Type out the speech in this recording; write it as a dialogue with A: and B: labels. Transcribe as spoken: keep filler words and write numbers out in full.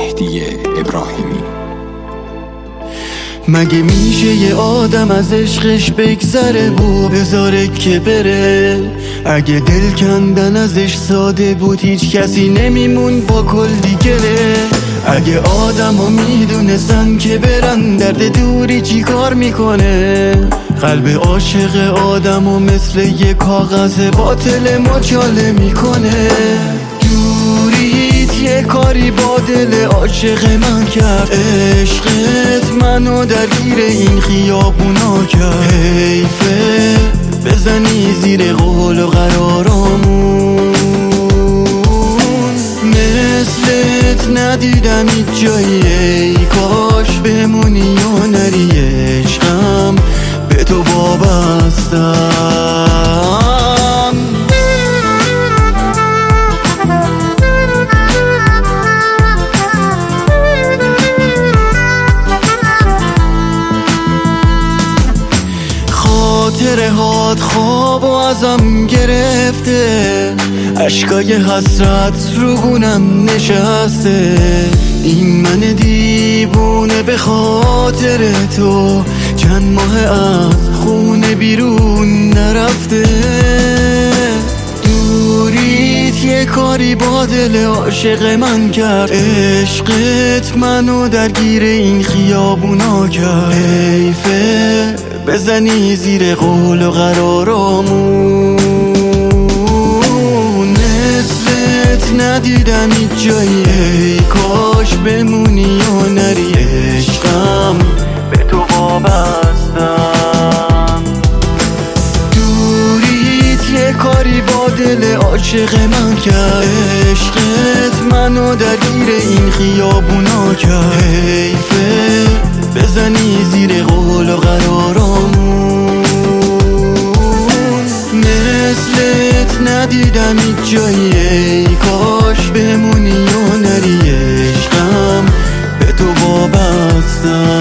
A: مهدی ابراهیمی.
B: مگه میشه یه آدم از عشقش بگذره و بذاره که بره؟ اگه دل کندن ازش ساده بود هیچ کسی نمیمون با کلی گله. اگه آدم ها میدونستن که برن درد دوری چی کار میکنه؟ قلب عاشق آدم و مثل یه کاغذ باطل مچاله میکنه. دوریت یه کاری با دل عاشق من کرد، عشقت منو درگیر این خیابونا کرد. حیفه بزنی زیر قول و قرارامون، مثلت ندیدم هیچ جایی. ای کاش بمونی یا نری، عشقم به تو وابستم. خاطره هات خواب و ازم گرفته، عشقای حسرت رو گونم نشسته. این من دیوونه به خاطر تو چند ماه از خونه بیرون نرفته. دوریت یه کاری با دل عاشق من کرد، عشقت منو درگیر این خیابونا کرد. حیفه بزنی زیر قول و قرارامون، مثلت ندیدم هیچ جایی. ای کاش بمونی یا نری، عشقم به تو وابستم. دوریت یه کاری با دل عاشق من کرد، عشقت منو درگیر این خیابونا کرد. حیفه بزنی زیر قول و قرارامون، مثلت ندیدم هیچ جایی. ای کاش بمونی یا نری، عشقم به تو وابستم.